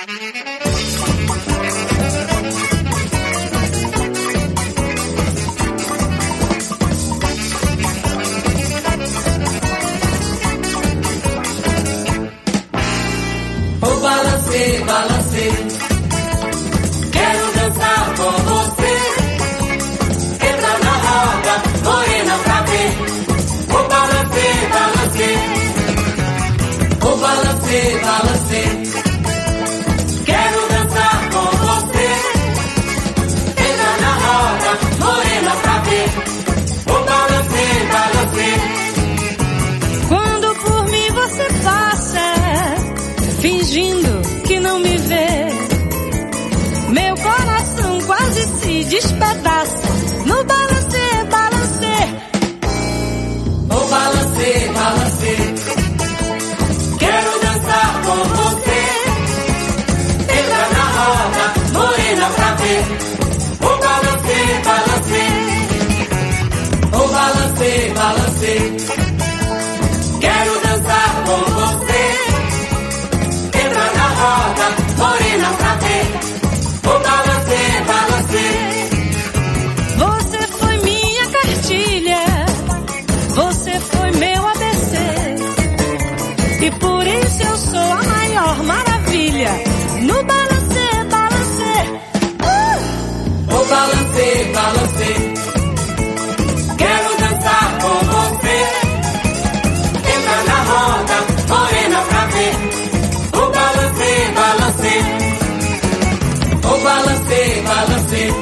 Oh, balancê, balancê, quero dançar com você. Entra na roda, morena pra ver. Oh, balancê, balancê, oh, balancê, balancê, quero dançar com você. Entra na roda, morena pra ver. Oh, balancê, balancê. Quando por mim você passa, fingindo que não me vê, meu coração quase se despedaça no balancê, balancê. Oh, balancê, balancê, quero dançar com você. Entra na roda, morena pra ver. Oh, balancê, balancê, oh, balancê, balancê, quero dançar com você. Entra na roda, morena pra ver. Oh, balancê, balancê. Você foi minha cartilha, você foi meu ABC, e por isso eu sou a maior maravilha no balancê, balancê. Oh, balancê, balancê, quero dançar com você. Entra na roda, morena pra ver. Oh, balancê, balancê, oh, balancê, balancê,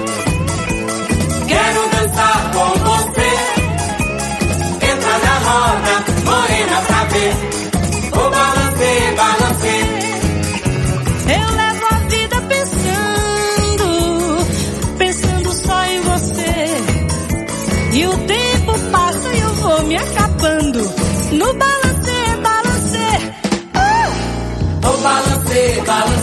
quero dançar com você. Entra na roda, morena pra ver. Oh, balancê, balancê. Eu levo a vida pensando só em você, e o tempo passa e eu vou me acabando no balancê, balancê. Oh, balancê, balancê,